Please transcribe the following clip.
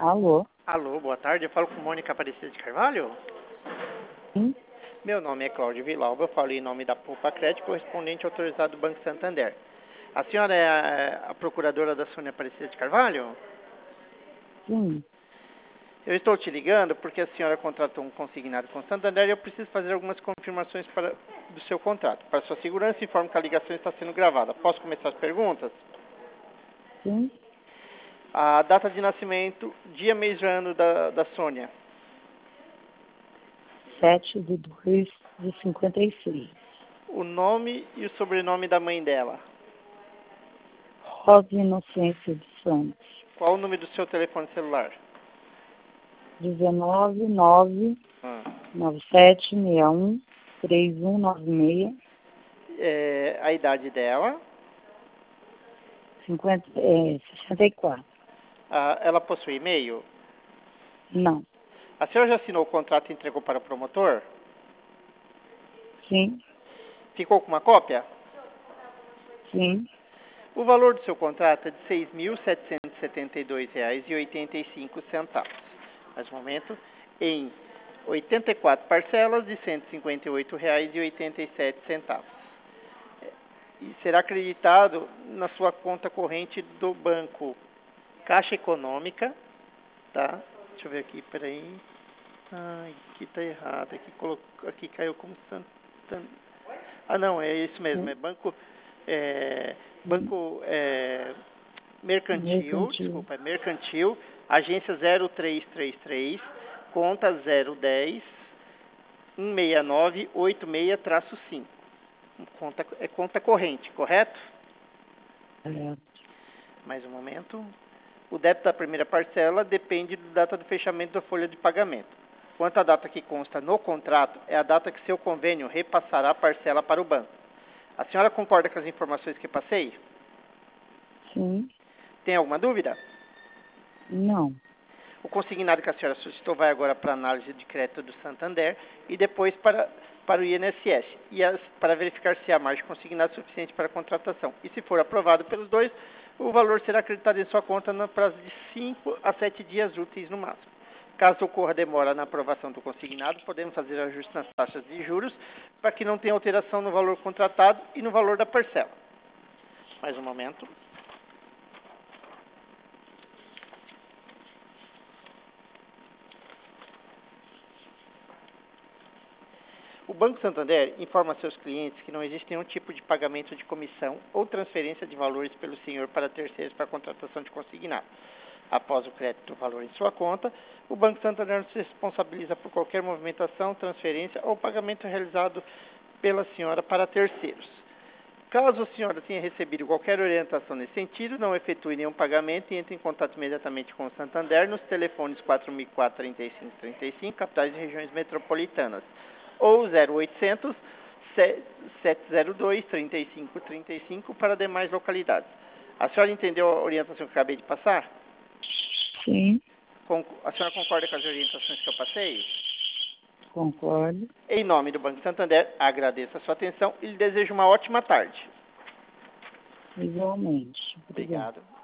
Alô? Alô, boa tarde. Eu falo com Mônica Aparecida de Carvalho. Sim? Meu nome é Cláudio Villalba. Eu falo em nome da Poupa Crédito, correspondente autorizado do Banco Santander. A senhora é a procuradora da Sônia Aparecida de Carvalho? Sim. Eu estou te ligando porque a senhora contratou um consignado com o Santander e eu preciso fazer algumas confirmações do seu contrato. Para sua segurança, informo que a ligação está sendo gravada. Posso começar as perguntas? Sim? A data de nascimento, dia, mês e ano da Sônia. 7/2/56. O nome e o sobrenome da mãe dela. Rosa Inocência dos Santos. Qual o número do seu telefone celular? 19997613196. A idade dela. 64. Ela possui e-mail? Não. A senhora já assinou o contrato e entregou para o promotor? Sim? Ficou com uma cópia? Sim? O valor do seu contrato é de R$ 6.772,85. Nesse momento, em 84 parcelas de R$ 158,87. E será acreditado na sua conta corrente do banco Caixa Econômica, tá? Deixa eu ver aqui, peraí. Ai, aqui tá errado. Aqui caiu como Santander. Ah, não, é isso mesmo. É Banco Mercantil, desculpa, é Mercantil, agência 0333, conta 010 169 86-5. É conta corrente, correto? Mais um momento. O débito da primeira parcela depende da data do fechamento da folha de pagamento. Quanto à data que consta no contrato, é a data que seu convênio repassará a parcela para o banco. A senhora concorda com as informações que passei? Sim? Tem alguma dúvida? Não. O consignado que a senhora solicitou vai agora para a análise de crédito do Santander e depois para o INSS, para verificar se há margem consignada suficiente para a contratação. E se for aprovado pelos dois, o valor será acreditado em sua conta no prazo de 5 a 7 dias úteis no máximo. Caso ocorra demora na aprovação do consignado, podemos fazer ajustes nas taxas de juros para que não tenha alteração no valor contratado e no valor da parcela. Mais um momento. O Banco Santander informa a seus clientes que não existe nenhum tipo de pagamento de comissão ou transferência de valores pelo senhor para terceiros para a contratação de consignado. Após o crédito do valor em sua conta, o Banco Santander não se responsabiliza por qualquer movimentação, transferência ou pagamento realizado pela senhora para terceiros. Caso a senhora tenha recebido qualquer orientação nesse sentido, não efetue nenhum pagamento e entre em contato imediatamente com o Santander nos telefones 4004-3535, capitais e regiões metropolitanas, ou 0800 702 3535 para demais localidades. A senhora entendeu a orientação que eu acabei de passar? Sim? A senhora concorda com as orientações que eu passei? Concordo. Em nome do Banco Santander, agradeço a sua atenção e lhe desejo uma ótima tarde. Igualmente. Obrigada. Obrigado.